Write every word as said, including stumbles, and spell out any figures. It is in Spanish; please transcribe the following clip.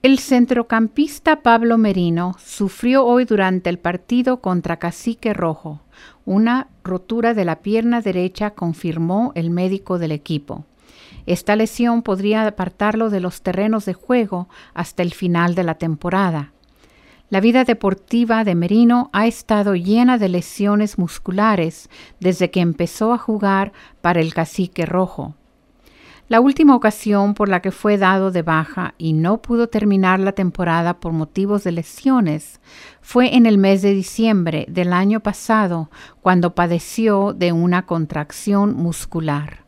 El centrocampista Pablo Merino sufrió hoy durante el partido contra Cacique Rojo una rotura de la pierna derecha, confirmó el médico del equipo. Esta lesión podría apartarlo de los terrenos de juego hasta el final de la temporada. La vida deportiva de Merino ha estado llena de lesiones musculares desde que empezó a jugar para el Cacique Rojo. La última ocasión por la que fue dado de baja y no pudo terminar la temporada por motivos de lesiones fue en el mes de diciembre del año pasado, cuando padeció de una contracción muscular.